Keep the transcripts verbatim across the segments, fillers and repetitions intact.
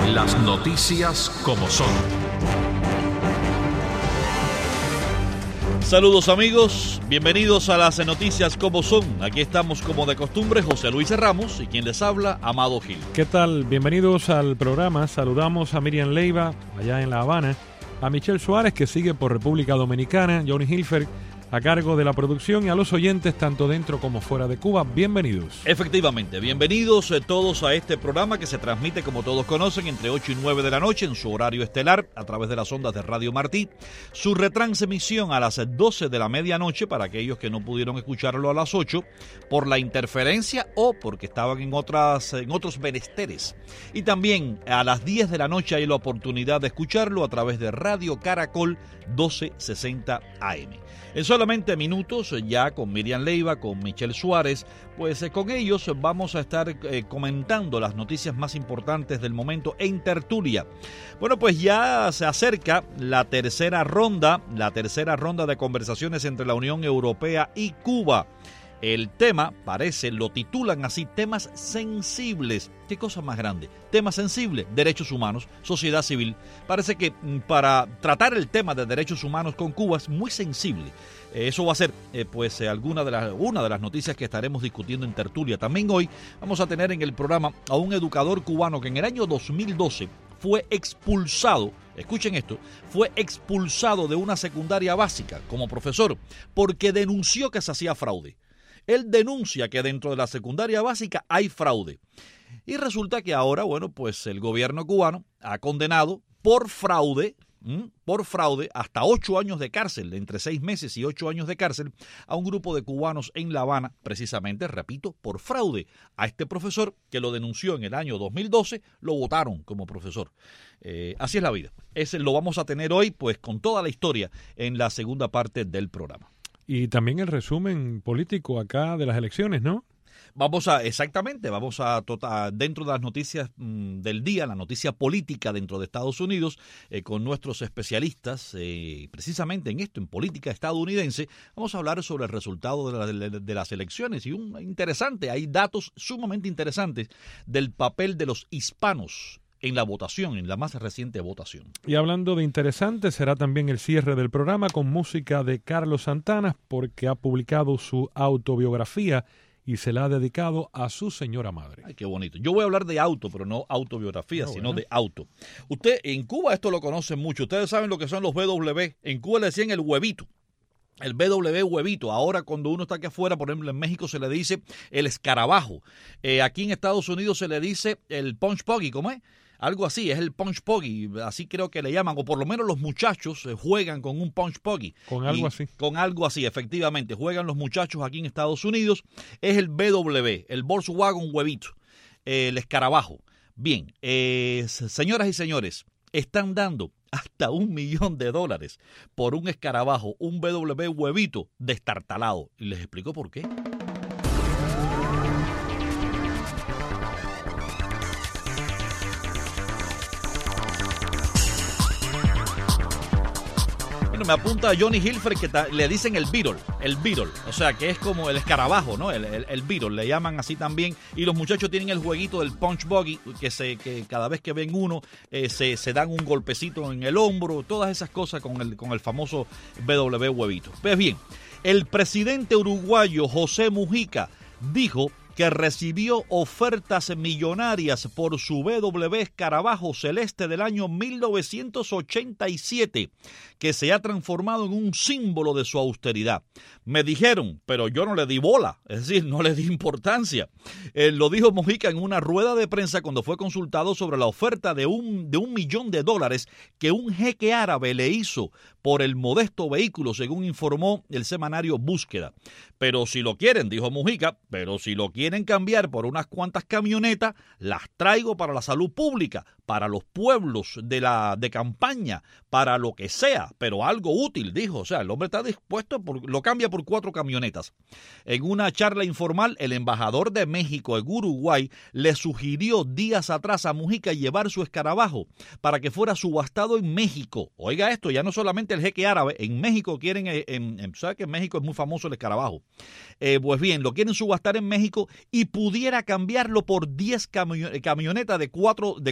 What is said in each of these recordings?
Las noticias como son. Saludos amigos, bienvenidos a las noticias como son. Aquí estamos como de costumbre, José Luis Ramos y quien les habla, Amado Gil. ¿Qué tal? Bienvenidos al programa. Saludamos a Miriam Leiva, allá en La Habana, a Michelle Suárez, que sigue por República Dominicana, Johnny Hilfer, a cargo de la producción, y a los oyentes tanto dentro como fuera de Cuba. Bienvenidos. Efectivamente, bienvenidos eh, todos a este programa que se transmite, como todos conocen, entre ocho y nueve de la noche en su horario estelar a través de las ondas de Radio Martí. Su retransmisión a las doce de la medianoche para aquellos que no pudieron escucharlo a las ocho por la interferencia o porque estaban en, otras, en otros menesteres. Y también a las diez de la noche hay la oportunidad de escucharlo a través de Radio Caracol doce sesenta A M. En solamente minutos, ya con Miriam Leiva, con Michelle Suárez, pues eh, con ellos vamos a estar eh, comentando las noticias más importantes del momento en tertulia. Bueno, pues ya se acerca la tercera ronda, la tercera ronda de conversaciones entre la Unión Europea y Cuba. El tema, parece, lo titulan así, temas sensibles. ¿Qué cosa más grande? Temas sensibles, derechos humanos, sociedad civil. Parece que para tratar el tema de derechos humanos con Cuba es muy sensible. Eh, eso va a ser, eh, pues, eh, alguna de las, una de las noticias que estaremos discutiendo en tertulia. También hoy vamos a tener en el programa a un educador cubano que en el año dos mil doce fue expulsado, escuchen esto, fue expulsado de una secundaria básica como profesor porque denunció que se hacía fraude. Él denuncia que dentro de la secundaria básica hay fraude. Y resulta que ahora, bueno, pues el gobierno cubano ha condenado por fraude, ¿m? por fraude, hasta ocho años de cárcel, entre seis meses y ocho años de cárcel, a un grupo de cubanos en La Habana, precisamente, repito, por fraude. A este profesor que lo denunció en el año dos mil doce, lo votaron como profesor. Eh, así es la vida. Ese lo vamos a tener hoy, pues, con toda la historia en la segunda parte del programa. Y también el resumen político acá de las elecciones, ¿no? Vamos a, exactamente, vamos a, a dentro de las noticias mmm, del día, la noticia política dentro de Estados Unidos, eh, con nuestros especialistas, eh, precisamente en esto, en política estadounidense, vamos a hablar sobre el resultado de, la, de, de las elecciones. Y un interesante, hay datos sumamente interesantes del papel de los hispanos en la votación, en la más reciente votación. Y hablando de interesante, será también el cierre del programa con música de Carlos Santana, porque ha publicado su autobiografía y se la ha dedicado a su señora madre. Ay, qué bonito. Yo voy a hablar de auto, pero no autobiografía, no, sino bueno. de auto. Usted, en Cuba esto lo conocen mucho. Ustedes saben lo que son los B W. En Cuba le decían el huevito. El B W huevito. Ahora cuando uno está aquí afuera, por ejemplo en México se le dice el escarabajo. Eh, aquí en Estados Unidos se le dice el punch poggy, ¿cómo es? Algo así, es el punch poggy, así creo que le llaman, o por lo menos los muchachos eh, juegan con un punch poggy. Con algo así. Con algo así, efectivamente, juegan los muchachos aquí en Estados Unidos. Es el B W, el Volkswagen huevito, eh, el escarabajo. Bien, eh, señoras y señores, están dando hasta un millón de dólares por un escarabajo, un B W huevito destartalado. Y les explico por qué. Bueno, me apunta a Johnny Hilfer que ta, le dicen el Beetle, el Beetle, o sea que es como el escarabajo, ¿no? El, el, el Beetle, le llaman así también. Y los muchachos tienen el jueguito del punch buggy, que, se, que cada vez que ven uno eh, se, se dan un golpecito en el hombro, todas esas cosas con el, con el famoso B W huevito. Pues bien, el presidente uruguayo José Mujica dijo que recibió ofertas millonarias por su B W escarabajo celeste del año mil novecientos ochenta y siete, que se ha transformado en un símbolo de su austeridad. Me dijeron, pero yo no le di bola, es decir, no le di importancia. Eh, lo dijo Mujica en una rueda de prensa cuando fue consultado sobre la oferta de un, de un millón de dólares que un jeque árabe le hizo por el modesto vehículo, según informó el semanario Búsqueda. Pero si lo quieren, dijo Mujica, pero si lo quieren cambiar por unas cuantas camionetas, las traigo para la salud pública, para los pueblos de la de campaña, para lo que sea, pero algo útil, dijo. O sea, el hombre está dispuesto, por, lo cambia por cuatro camionetas. En una charla informal, el embajador de México en Uruguay le sugirió días atrás a Mujica llevar su escarabajo para que fuera subastado en México. Oiga esto, ya no solamente el jeque árabe, en México quieren, en, en, ¿sabe que en México es muy famoso el escarabajo? Eh, pues bien, lo quieren subastar en México y pudiera cambiarlo por diez camionetas de cuatro, de cuatro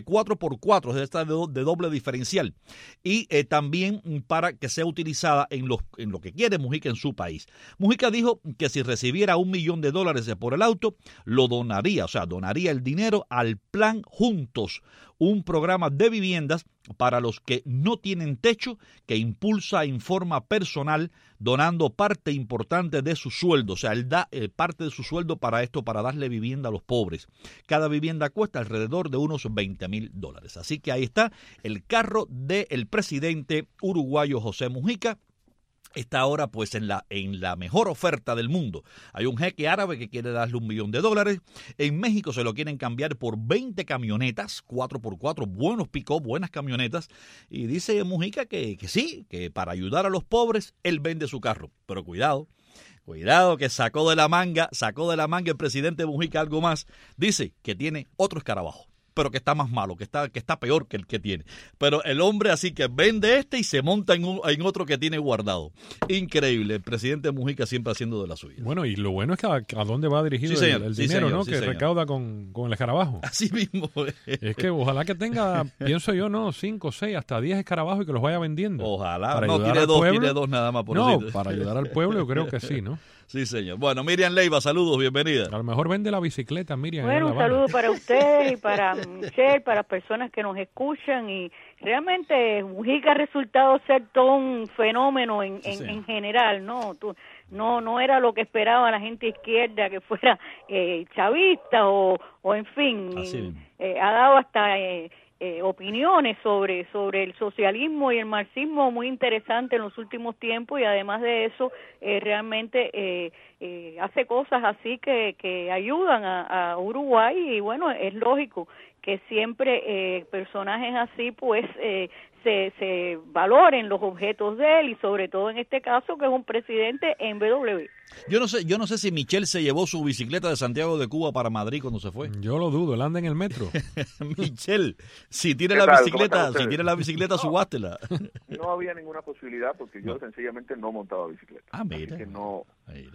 por cuatro, es esta de, do, de doble diferencial, y eh, también para que sea utilizada en, los, en lo que quiere Mujica en su país. Mujica dijo que si recibiera un millón de dólares por el auto, lo donaría, o sea, donaría el dinero al Plan Juntos, un programa de viviendas para los que no tienen techo, que impulsa en forma personal, donando parte importante de su sueldo. O sea, él da eh, parte de su sueldo para esto, para darle vivienda a los pobres. Cada vivienda cuesta alrededor de unos veinte mil dólares. Así que ahí está el carro del presidente uruguayo José Mujica. Está ahora pues en la, en la mejor oferta del mundo. Hay un jeque árabe que quiere darle un millón de dólares. En México se lo quieren cambiar por veinte camionetas, cuatro por cuatro, buenos pick-up, buenas camionetas. Y dice Mujica que, que sí, que para ayudar a los pobres, él vende su carro. Pero cuidado, cuidado que sacó de la manga, sacó de la manga el presidente Mujica algo más. Dice que tiene otro escarabajo, pero que está más malo, que está, que está peor que el que tiene. Pero el hombre así que vende este y se monta en, un, en otro que tiene guardado. Increíble, el presidente Mujica siempre haciendo de la suya. Bueno, y lo bueno es que a, a dónde va dirigido sí, señor, el, el sí, dinero, señor, ¿no? sí, que señor. recauda con, con el escarabajo. Así mismo. Es que ojalá que tenga, pienso yo, no, cinco, seis, hasta diez escarabajos y que los vaya vendiendo. Ojalá. Para no, tiene dos, pueblo. tiene dos nada más por No, decir. para ayudar al pueblo yo creo que sí, ¿no? Sí, señor. Bueno, Miriam Leiva, saludos, bienvenida. A lo mejor vende la bicicleta, Miriam. Bueno, un saludo para usted y para Michelle, para las personas que nos escuchan. Y realmente Mujica ha resultado ser todo un fenómeno en, en, sí. en general, ¿no? Tú, no no era lo que esperaba la gente izquierda, que fuera eh, chavista o, o en fin, y, eh, ha dado hasta... Eh, Eh, opiniones sobre sobre el socialismo y el marxismo muy interesante en los últimos tiempos, y además de eso eh, realmente eh, eh, hace cosas así que, que ayudan a, a Uruguay, y bueno, es lógico que siempre eh, personajes así pues eh, se, se valoren los objetos de él, y sobre todo en este caso que es un presidente en B W. Yo no sé, yo no sé si Michelle se llevó su bicicleta de Santiago de Cuba para Madrid cuando se fue. Yo lo dudo, él anda en el metro. Michelle, si tiene la tal? bicicleta, si tiene la bicicleta, no, subástela. No había ninguna posibilidad porque yo no. sencillamente no montaba bicicleta. Ah, mira. Así que no,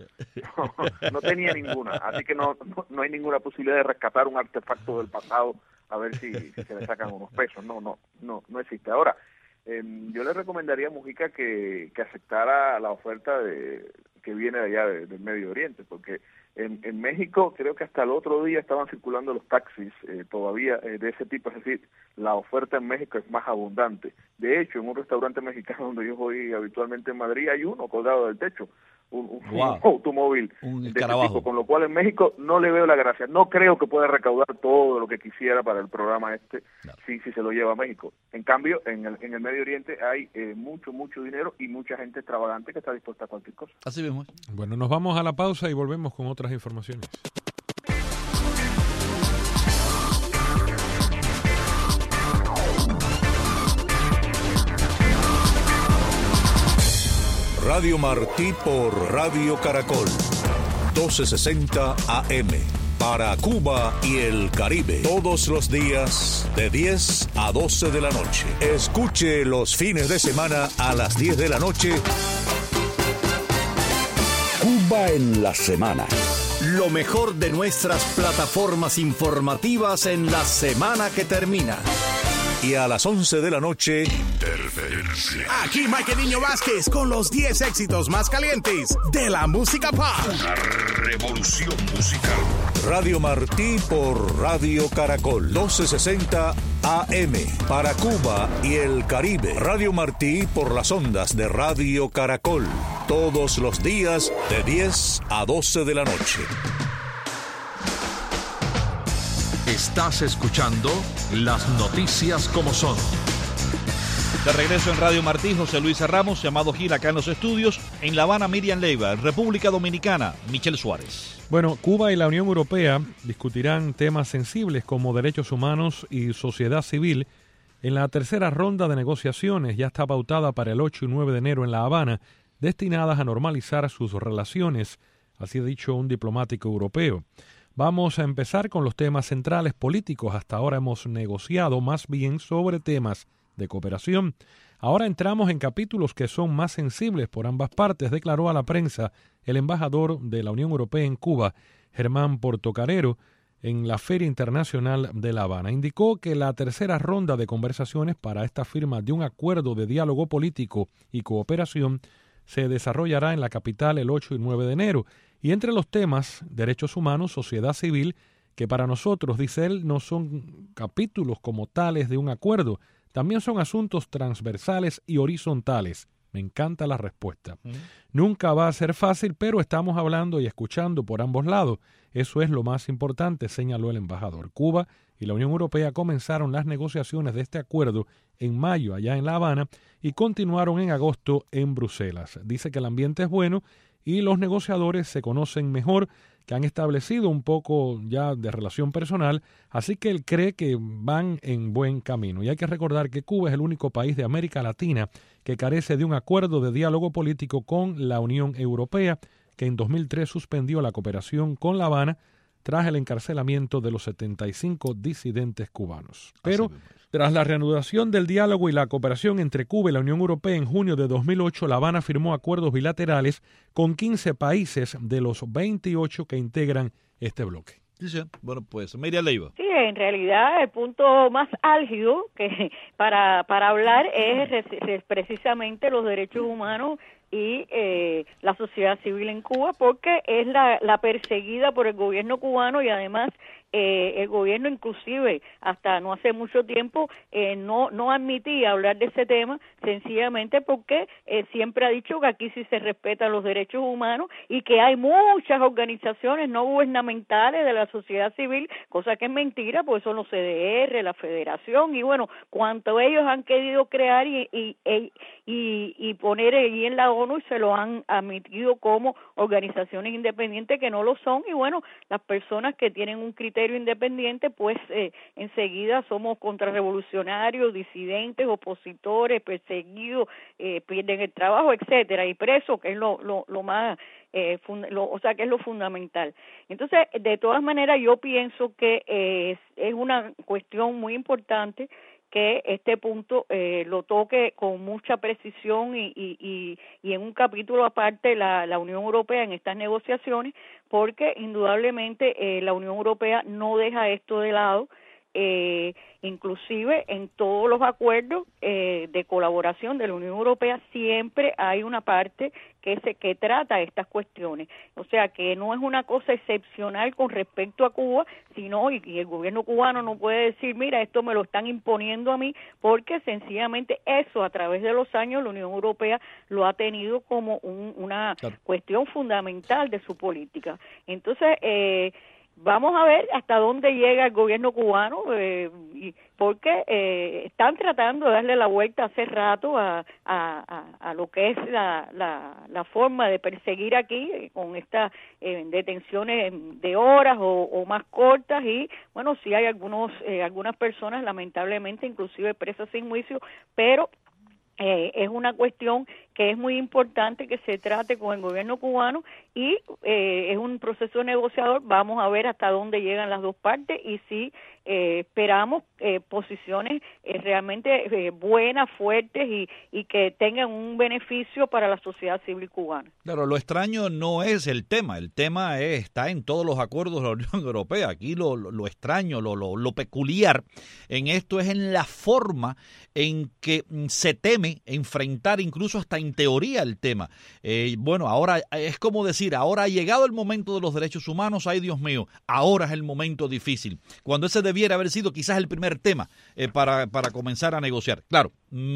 no, no tenía ninguna. Así que no, no, no hay ninguna posibilidad de rescatar un artefacto del pasado a ver si, si se le sacan unos pesos. No, no, no, no existe. Ahora, eh, yo le recomendaría a Mujica que, que aceptara la oferta de que viene de allá de, del Medio Oriente, porque en, en México creo que hasta el otro día estaban circulando los taxis eh, todavía eh, de ese tipo, es decir, la oferta en México es más abundante. De hecho, en un restaurante mexicano donde yo voy habitualmente en Madrid hay uno colgado del techo, un, un, wow. un automóvil un de ese tipo, con lo cual en México no le veo la gracia. No creo que pueda recaudar todo lo que quisiera para el programa este, claro. si, si se lo lleva a México. En cambio, en el, en el Medio Oriente hay eh, mucho, mucho dinero y mucha gente extravagante que está dispuesta a cualquier cosa. Así mismo. Bueno, nos vamos a la pausa y volvemos con otras informaciones. Radio Martí por Radio Caracol, doce sesenta A M, para Cuba y el Caribe, todos los días de diez a doce de la noche. Escuche los fines de semana a las diez de la noche. Cuba en la semana. Lo mejor de nuestras plataformas informativas en la semana que termina. Y a las once de la noche, Interferencia. Aquí Mike Niño Vázquez con los diez éxitos más calientes de la música pop. Una revolución musical. Radio Martí por Radio Caracol, doce sesenta A M, para Cuba y el Caribe. Radio Martí por las ondas de Radio Caracol, todos los días de diez a doce de la noche. Estás escuchando las noticias como son. De regreso en Radio Martí, José Luis Ramos, llamado Gil, acá en los estudios. En La Habana, Miriam Leiva. En República Dominicana, Michelle Suárez. Bueno, Cuba y la Unión Europea discutirán temas sensibles como derechos humanos y sociedad civil en la tercera ronda de negociaciones, ya está pautada para el ocho y nueve de enero en La Habana, destinadas a normalizar sus relaciones, así ha dicho un diplomático europeo. Vamos a empezar con los temas centrales políticos. Hasta ahora hemos negociado más bien sobre temas de cooperación. Ahora entramos en capítulos que son más sensibles por ambas partes, declaró a la prensa el embajador de la Unión Europea en Cuba, Germán Portocarrero, en la Feria Internacional de La Habana. Indicó que la tercera ronda de conversaciones para esta firma de un acuerdo de diálogo político y cooperación se desarrollará en la capital el ocho y nueve de enero. Y entre los temas, derechos humanos, sociedad civil, que para nosotros, dice él, no son capítulos como tales de un acuerdo, también son asuntos transversales y horizontales. Me encanta la respuesta. Mm. Nunca va a ser fácil, pero estamos hablando y escuchando por ambos lados. Eso es lo más importante, señaló el embajador. Cuba y la Unión Europea comenzaron las negociaciones de este acuerdo en mayo allá en La Habana y continuaron en agosto en Bruselas. Dice que el ambiente es bueno y los negociadores se conocen mejor, que han establecido un poco ya de relación personal, así que él cree que van en buen camino. Y hay que recordar que Cuba es el único país de América Latina que carece de un acuerdo de diálogo político con la Unión Europea, que en dos mil tres suspendió la cooperación con La Habana tras el encarcelamiento de los setenta y cinco disidentes cubanos. Pero tras la reanudación del diálogo y la cooperación entre Cuba y la Unión Europea en junio de dos mil ocho, La Habana firmó acuerdos bilaterales con quince países de los veintiocho que integran este bloque. Sí, sí. Bueno, pues Miriam Leiva. Sí, en realidad el punto más álgido que para para hablar es, es precisamente los derechos humanos y eh, la sociedad civil en Cuba, porque es la, la perseguida por el gobierno cubano y además eh, el gobierno inclusive hasta no hace mucho tiempo eh, no no admitía hablar de ese tema, sencillamente porque eh, siempre ha dicho que aquí sí se respetan los derechos humanos y que hay muchas organizaciones no gubernamentales de la sociedad civil, cosa que es mentira, porque son los C D R, la Federación y bueno, cuanto ellos han querido crear y y, y, y poner allí en la ONU y se lo han admitido como organizaciones independientes que no lo son y bueno, las personas que tienen un criterio independiente pues eh, enseguida somos contrarrevolucionarios, disidentes, opositores, perseguidos, eh, pierden el trabajo, etcétera y presos, que es lo, lo, lo más eh, fund- lo, o sea que es lo fundamental. Entonces, de todas maneras yo pienso que eh, es, es una cuestión muy importante que este punto eh, lo toque con mucha precisión y, y, y, y en un capítulo aparte la, la Unión Europea en estas negociaciones, porque indudablemente eh, la Unión Europea no deja esto de lado, eh, inclusive en todos los acuerdos eh, de colaboración de la Unión Europea siempre hay una parte que se que trata estas cuestiones, o sea que no es una cosa excepcional con respecto a Cuba, sino y, y el gobierno cubano no puede decir mira esto me lo están imponiendo a mí, porque sencillamente eso a través de los años la Unión Europea lo ha tenido como un, una claro. cuestión fundamental de su política. Entonces eh, vamos a ver hasta dónde llega el gobierno cubano, eh, y porque eh, están tratando de darle la vuelta hace rato a, a, a, a lo que es la, la, la forma de perseguir aquí, eh, con estas eh, detenciones de horas o, o más cortas y, bueno, sí hay algunos eh, algunas personas, lamentablemente, inclusive presas sin juicio, pero Eh, es una cuestión que es muy importante que se trate con el gobierno cubano y eh, es un proceso negociador. Vamos a ver hasta dónde llegan las dos partes y si eh, esperamos eh, posiciones eh, realmente eh, buenas, fuertes y, y que tengan un beneficio para la sociedad civil cubana. Claro, lo extraño no es el tema, el tema es, está en todos los acuerdos de la Unión Europea. Aquí lo, lo, lo extraño, lo, lo, lo peculiar en esto es en la forma en que se teme enfrentar incluso hasta en teoría el tema. Eh, bueno, ahora es como decir, ahora ha llegado el momento de los derechos humanos, ay Dios mío, ahora es el momento difícil, cuando ese debiera haber sido quizás el primer tema eh, para, para comenzar a negociar. Claro,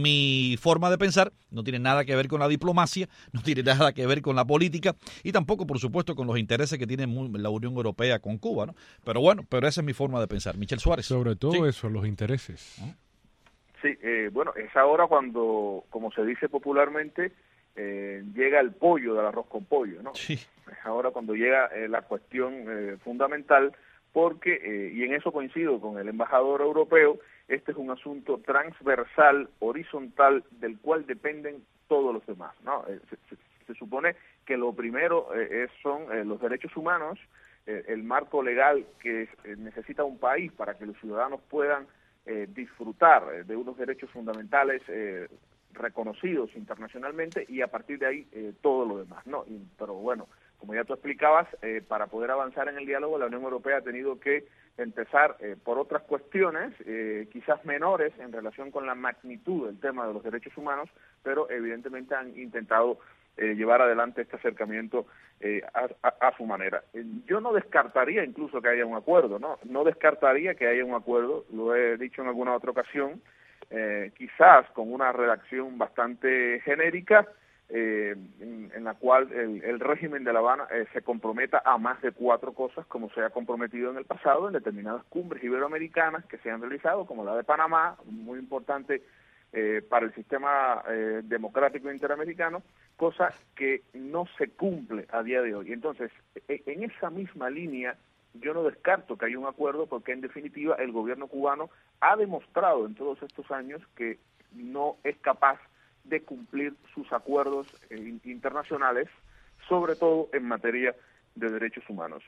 mi forma de pensar no tiene nada que ver con la diplomacia, no tiene nada que ver con la política y tampoco, por supuesto, con los intereses que tiene la Unión Europea con Cuba, ¿no? Pero bueno, pero esa es mi forma de pensar. Michel Suárez. Sobre todo ¿sí? eso, los intereses. ¿Ah? Sí, eh, bueno, es ahora cuando, como se dice popularmente, eh, llega el pollo del arroz con pollo, ¿no? Sí. Es ahora cuando llega eh, la cuestión eh, fundamental, porque, eh, y en eso coincido con el embajador europeo, este es un asunto transversal, horizontal, del cual dependen todos los demás, ¿no? Eh, se, se, se supone que lo primero eh, es, son eh, los derechos humanos, eh, el marco legal que eh, necesita un país para que los ciudadanos puedan Eh, disfrutar de unos derechos fundamentales eh, reconocidos internacionalmente y a partir de ahí eh, todo lo demás, ¿no? Y, pero bueno, como ya tú explicabas, eh, para poder avanzar en el diálogo, la Unión Europea ha tenido que empezar eh, por otras cuestiones, eh, quizás menores en relación con la magnitud del tema de los derechos humanos, pero evidentemente han intentado eh, llevar adelante este acercamiento eh, a, a, a su manera. Eh, yo no descartaría incluso que haya un acuerdo, ¿no? No descartaría que haya un acuerdo, lo he dicho en alguna otra ocasión, eh, quizás con una redacción bastante genérica, Eh, en, en la cual el, el régimen de La Habana eh, se comprometa a más de cuatro cosas, como se ha comprometido en el pasado en determinadas cumbres iberoamericanas que se han realizado, como la de Panamá, muy importante eh, para el sistema eh, democrático interamericano, cosa que no se cumple a día de hoy. Entonces, en esa misma línea, yo no descarto que haya un acuerdo, porque en definitiva el gobierno cubano ha demostrado en todos estos años que no es capaz de cumplir sus acuerdos eh, internacionales, sobre todo en materia de derechos humanos.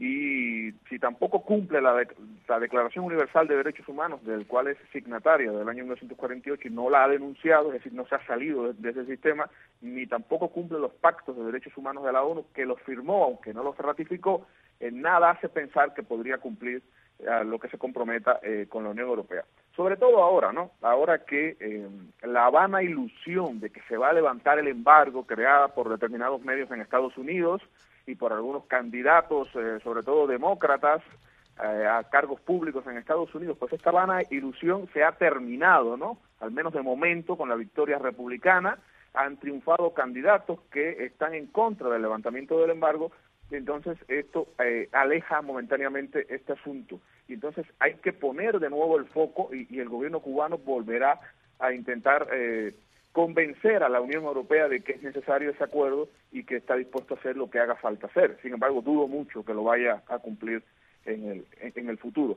Y si tampoco cumple la, de, la Declaración Universal de Derechos Humanos, del cual es signataria del año mil novecientos cuarenta y ocho, y no la ha denunciado, es decir, no se ha salido de, de ese sistema, ni tampoco cumple los pactos de derechos humanos de la ONU, que los firmó, aunque no los ratificó, eh, nada hace pensar que podría cumplir a lo que se comprometa eh, con la Unión Europea. Sobre todo ahora, ¿no? Ahora que eh, la vana ilusión de que se va a levantar el embargo creada por determinados medios en Estados Unidos y por algunos candidatos, eh, sobre todo demócratas, eh, a cargos públicos en Estados Unidos, pues esta vana ilusión se ha terminado, ¿no? Al menos de momento, con la victoria republicana. Han triunfado candidatos que están en contra del levantamiento del embargo. Entonces esto eh, aleja momentáneamente este asunto, y entonces hay que poner de nuevo el foco, y, y el gobierno cubano volverá a intentar eh, convencer a la Unión Europea de que es necesario ese acuerdo y que está dispuesto a hacer lo que haga falta hacer. Sin embargo, dudo mucho que lo vaya a cumplir en el, en, en el futuro.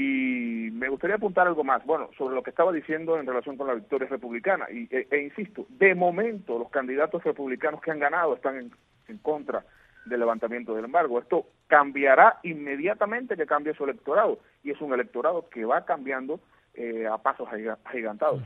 Y me gustaría apuntar algo más, bueno, sobre lo que estaba diciendo en relación con la victoria republicana, y, e, e insisto, de momento los candidatos republicanos que han ganado están en, en contra del levantamiento del embargo. Esto cambiará inmediatamente que cambie su electorado, y es un electorado que va cambiando eh, a pasos agigantados.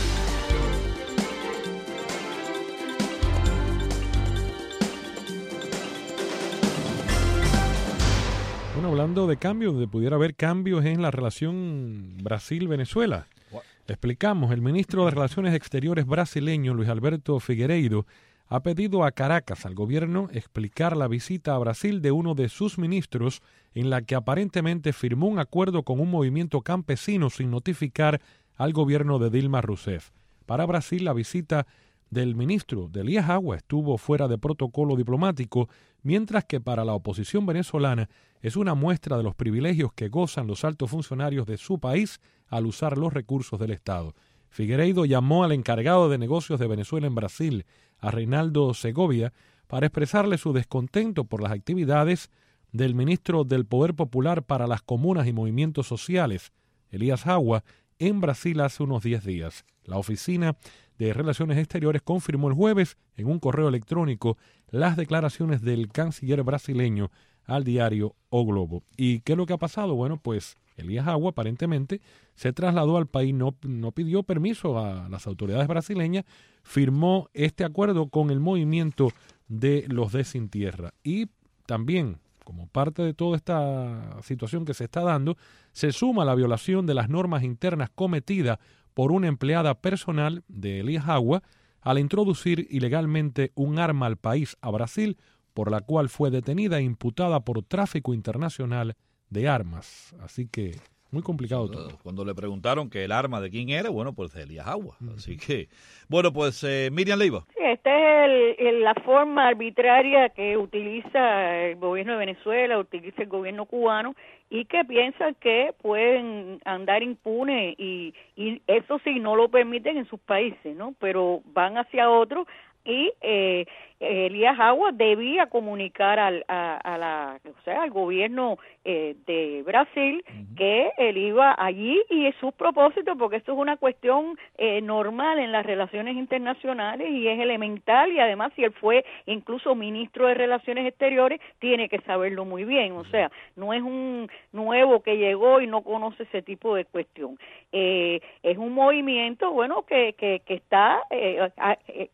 Bueno, hablando de cambios, de pudiera haber cambios en la relación Brasil-Venezuela. Explicamos, el ministro de Relaciones Exteriores brasileño, Luis Alberto Figueiredo, ha pedido a Caracas, al gobierno, explicar la visita a Brasil de uno de sus ministros, en la que aparentemente firmó un acuerdo con un movimiento campesino sin notificar al gobierno de Dilma Rousseff. Para Brasil, la visita del ministro de Elías Agua estuvo fuera de protocolo diplomático, mientras que para la oposición venezolana es una muestra de los privilegios que gozan los altos funcionarios de su país al usar los recursos del Estado. Figueiredo llamó al encargado de negocios de Venezuela en Brasil, a Reinaldo Segovia, para expresarle su descontento por las actividades del ministro del Poder Popular para las Comunas y Movimientos Sociales, Elías Agua, en Brasil hace unos diez días. La Oficina de Relaciones Exteriores confirmó el jueves en un correo electrónico las declaraciones del canciller brasileño al diario O Globo. ¿Y qué es lo que ha pasado? Bueno, pues Elías Agua aparentemente se trasladó al país, no, no pidió permiso a las autoridades brasileñas, firmó este acuerdo con el movimiento de los de Sin Tierra. Y también, como parte de toda esta situación que se está dando, se suma la violación de las normas internas cometida por una empleada personal de Elías Agua al introducir ilegalmente un arma al país, a Brasil, por la cual fue detenida e imputada por tráfico internacional de armas. Así que muy complicado todo. Cuando le preguntaron que el arma de quién era, bueno, pues de Elías Agua. Uh-huh. Así que, bueno, pues eh, Miriam Leiva. Sí, esta es el, el, la forma arbitraria que utiliza el gobierno de Venezuela, utiliza el gobierno cubano, y que piensan que pueden andar impunes, y, y eso sí, no lo permiten en sus países, ¿no? Pero van hacia otros. Y eh, Elías Agua debía comunicar al, a, a la, o sea, al gobierno eh, de Brasil uh-huh. que él iba allí y es su propósito, porque esto es una cuestión eh, normal en las relaciones internacionales y es elemental, y además si él fue incluso ministro de Relaciones Exteriores tiene que saberlo muy bien, o sea, no es un nuevo que llegó y no conoce ese tipo de cuestión. Eh, es un movimiento, bueno, que, que, que está... Eh, eh, eh,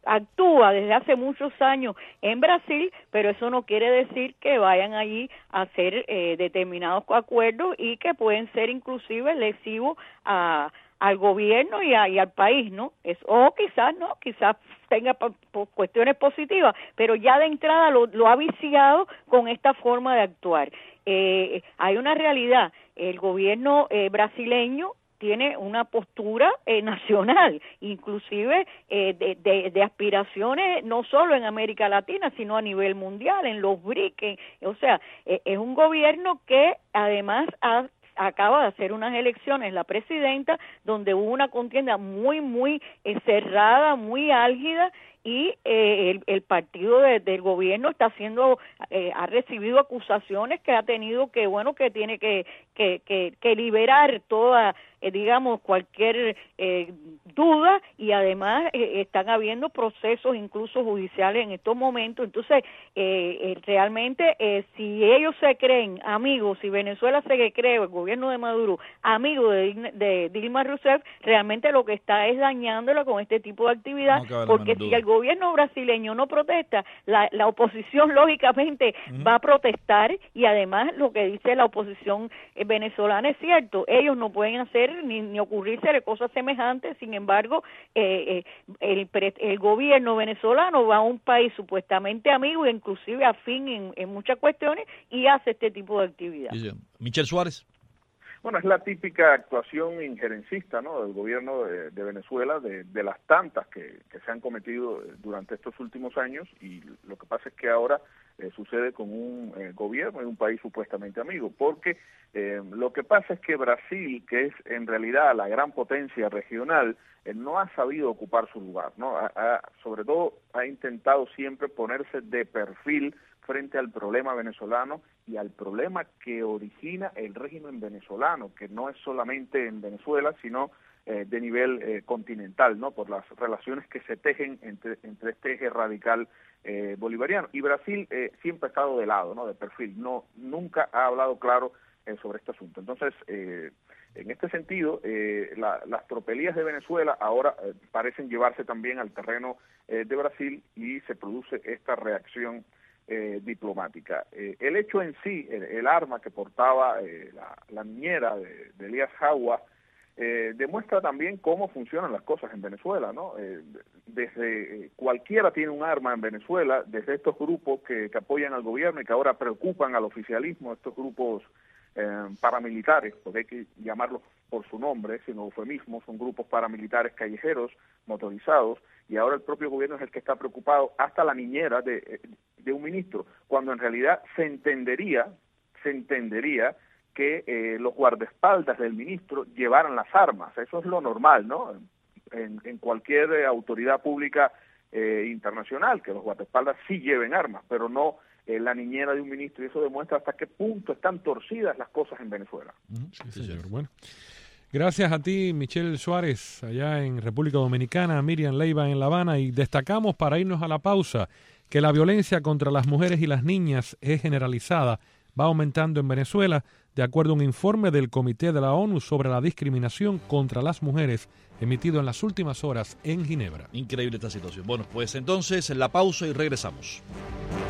actúa desde hace muchos años en Brasil, pero eso no quiere decir que vayan allí a hacer eh, determinados acuerdos y que pueden ser inclusive lesivos a al gobierno y, a, y al país, ¿no? Es, o quizás no, quizás tenga po, po, cuestiones positivas, pero ya de entrada lo, lo ha viciado con esta forma de actuar. Eh, hay una realidad, el gobierno eh, brasileño tiene una postura eh, nacional, inclusive eh, de, de, de aspiraciones no solo en América Latina, sino a nivel mundial, en los B R I C, o sea, eh, es un gobierno que además ha acaba de hacer unas elecciones, la presidenta, donde hubo una contienda muy, muy eh, cerrada, muy álgida, y eh, el, el partido de, del gobierno está haciendo, eh, ha recibido acusaciones que ha tenido que, bueno, que tiene que, que, que, que liberar toda, eh, digamos, cualquier eh, duda, y además eh, están habiendo procesos incluso judiciales en estos momentos. Entonces, eh, eh, realmente, eh, si ellos se creen amigos, si Venezuela se cree, el gobierno de Maduro, amigo de, de Dilma Rousseff, realmente lo que está es dañándola con este tipo de actividad, no porque si el gobierno brasileño no protesta, la, la oposición lógicamente uh-huh. va a protestar, y además lo que dice la oposición venezolana es cierto, ellos no pueden hacer ni, ni ocurrirse de cosas semejantes. Sin embargo, eh, eh, el, el gobierno venezolano va a un país supuestamente amigo e inclusive afín en, en muchas cuestiones, y hace este tipo de actividad. Michel Suárez. Bueno, es la típica actuación injerencista, ¿no?, del gobierno de, de Venezuela, de, de las tantas que, que se han cometido durante estos últimos años, y lo que pasa es que ahora eh, sucede con un eh, gobierno y un país supuestamente amigo, porque eh, lo que pasa es que Brasil, que es en realidad la gran potencia regional, eh, no ha sabido ocupar su lugar, ¿no? Ha, ha, sobre todo ha intentado siempre ponerse de perfil frente al problema venezolano y al problema que origina el régimen venezolano, que no es solamente en Venezuela, sino eh, de nivel eh, continental, ¿no?, por las relaciones que se tejen entre, entre este eje radical eh, bolivariano. Y Brasil eh, siempre ha estado de lado, ¿no?, de perfil, no nunca ha hablado claro eh, sobre este asunto. Entonces, eh, en este sentido, eh, la, las tropelías de Venezuela ahora eh, parecen llevarse también al terreno eh, de Brasil, y se produce esta reacción Eh, diplomática. Eh, el hecho en sí, el, el arma que portaba eh, la, la niñera de, de Elías Jagua, eh, demuestra también cómo funcionan las cosas en Venezuela, ¿no? Eh, desde eh, cualquiera tiene un arma en Venezuela, desde estos grupos que, que apoyan al gobierno y que ahora preocupan al oficialismo, estos grupos eh, paramilitares, porque hay que llamarlos por su nombre, sin eufemismo, son grupos paramilitares callejeros, motorizados, y ahora el propio gobierno es el que está preocupado, hasta la niñera de, de un ministro, cuando en realidad se entendería, se entendería que eh, los guardaespaldas del ministro llevaran las armas. Eso es lo normal, ¿no?, en, en cualquier eh, autoridad pública eh, internacional, que los guardaespaldas sí lleven armas, pero no eh, la niñera de un ministro, y eso demuestra hasta qué punto están torcidas las cosas en Venezuela. Sí, señor. Bueno, gracias a ti, Michel Suárez, allá en República Dominicana, Miriam Leiva en La Habana, y destacamos, para irnos a la pausa, que la violencia contra las mujeres y las niñas es generalizada, va aumentando en Venezuela, de acuerdo a un informe del Comité de la ONU sobre la discriminación contra las mujeres, emitido en las últimas horas en Ginebra. Increíble esta situación. Bueno, pues entonces, en la pausa y regresamos.